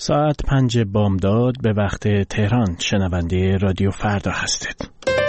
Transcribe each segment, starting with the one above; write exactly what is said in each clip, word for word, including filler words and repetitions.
ساعت پنج بامداد به وقت تهران. شنونده رادیو فردا هستید.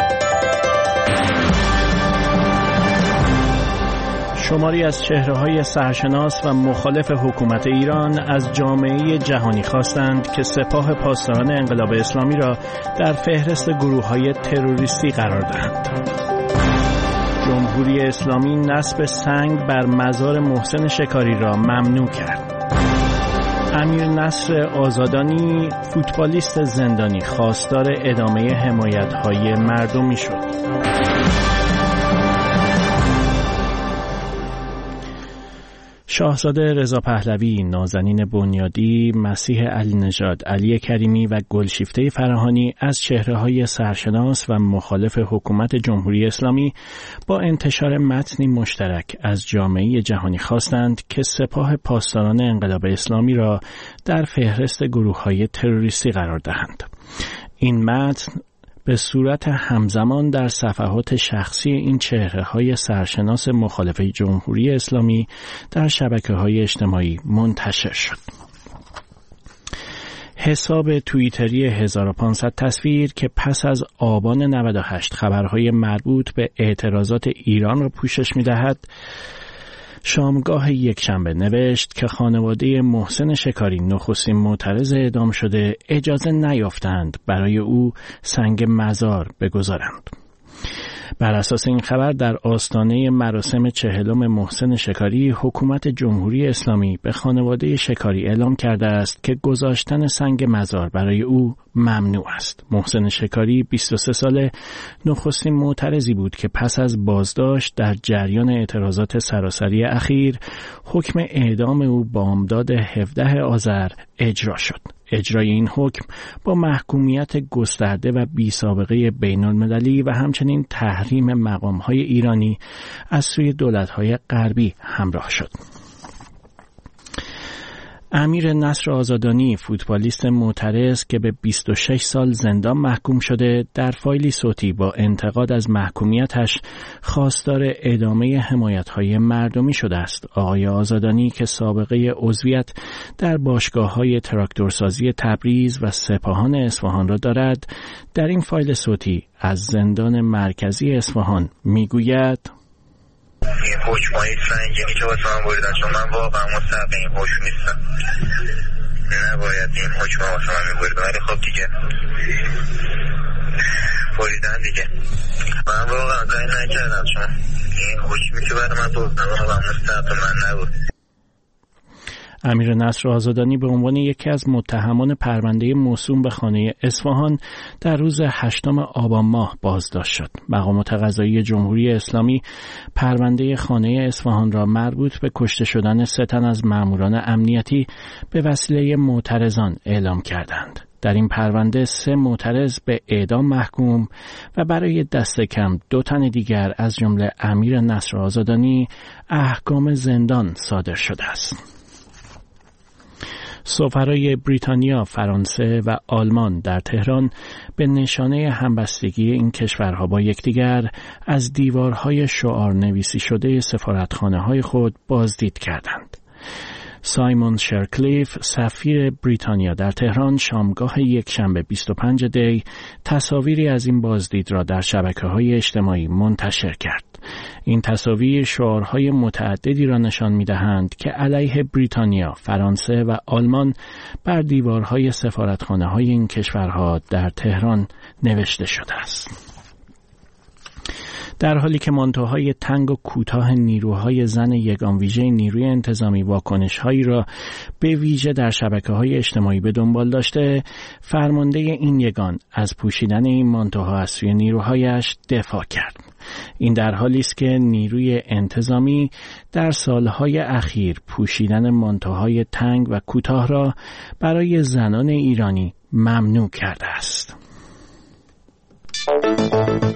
شماری از چهره‌های سرشناس و مخالف حکومت ایران از جامعه جهانی خواستند که سپاه پاسداران انقلاب اسلامی را در فهرست گروه‌های تروریستی قرار دهند. جمهوری اسلامی نصب سنگ بر مزار محسن شکاری را ممنوع کرد. امیر نصر آزادانی فوتبالیست زندانی خواستار ادامه حمایت‌های مردمی شد. شاهزاده رضا پهلوی، نازنین بنیادی، مسیح علی نژاد، علی کریمی و گلشیفته فراهانی از چهره‌های سرشناس و مخالف حکومت جمهوری اسلامی با انتشار متنی مشترک از جامعه جهانی خواستند که سپاه پاسداران انقلاب اسلامی را در فهرست گروه‌های تروریستی قرار دهند. این متن به صورت همزمان در صفحات شخصی این چهره‌های سرشناس مخالف جمهوری اسلامی در شبکه‌های اجتماعی منتشر شد. حساب توییتری هزار و پانصد تصویر که پس از آبان نود و هشت خبرهای مربوط به اعتراضات ایران را پوشش می‌دهد، شامگاه یکشنبه نوشت که خانواده محسن شکاری، نخستین معترض اعدام شده، اجازه نیافتند برای او سنگ مزار بگذارند. بر اساس این خبر در آستانه مراسم چهلم محسن شکاری، حکومت جمهوری اسلامی به خانواده شکاری اعلام کرده است که گذاشتن سنگ مزار برای او ممنوع است. محسن شکاری بیست و سه ساله نخستین معترضی بود که پس از بازداشت در جریان اعتراضات سراسری اخیر حکم اعدام او بامداد هفدهم آذر اجرا شد. اجرای این حکم با محکومیت گسترده و بی سابقه بین المللی و همچنین تحریم مقام‌های ایرانی از سوی دولت‌های غربی همراه شد. امیر نصر آزادانی، فوتبالیست معترض که به بیست و شش سال زندان محکوم شده، در فایلی صوتی با انتقاد از محکومیتش خواستار ادامه حمایت‌های مردمی شده است. آقای آزادانی که سابقه عضویت در باشگاه‌های تراکتورسازی تبریز و سپاهان اصفهان را دارد، در این فایل صوتی از زندان مرکزی اصفهان می‌گوید: این حکمای سنگینی که واسه من بریدن، چون من واقعا مستحق این حکم نیستم، نباید این حکم واسه من میبریدن، ولی خب دیگه بریدن دیگه. من واقعا کاری نکردم، چون این حکمی که برای من بریدن واقعا مستحق من نبود. امیر نصر آزادانی به عنوان یکی از متهمان پرونده موسوم به خانه اصفهان در روز هشتم آبان ماه بازداشت شد. مقامات قضایی جمهوری اسلامی پرونده خانه اصفهان را مربوط به کشته شدن سه تن از ماموران امنیتی به وسیله معترضان اعلام کردند. در این پرونده سه معترض به اعدام محکوم و برای دست کم دو تن دیگر از جمله امیر نصر آزادانی احکام زندان صادر شده است. سفرای بریتانیا، فرانسه و آلمان در تهران به نشانه همبستگی این کشورها با یکدیگر از دیوارهای شعار نویسی شده سفارتخانه‌های خود بازدید کردند. سایمون شرکلیف، سفیر بریتانیا در تهران، شامگاه یکشنبه بیست و پنج دی تصاویری از این بازدید را در شبکه‌های اجتماعی منتشر کرد. این تصاویر شعارهای متعددی را نشان می‌دهند که علیه بریتانیا، فرانسه و آلمان بر دیوارهای سفارتخانه‌های این کشورها در تهران نوشته شده است. در حالی که مانتوهای تنگ و کوتاه نیروهای زن یگان ویژه نیروی انتظامی واکنش‌هایی را به ویژه در شبکه‌های اجتماعی به دنبال داشته، فرمانده این یگان از پوشیدن این مانتوها از سوی نیروهایش دفاع کرد. این در حالی است که نیروی انتظامی در سالهای اخیر پوشیدن مانتوهای تنگ و کوتاه را برای زنان ایرانی ممنوع کرده است.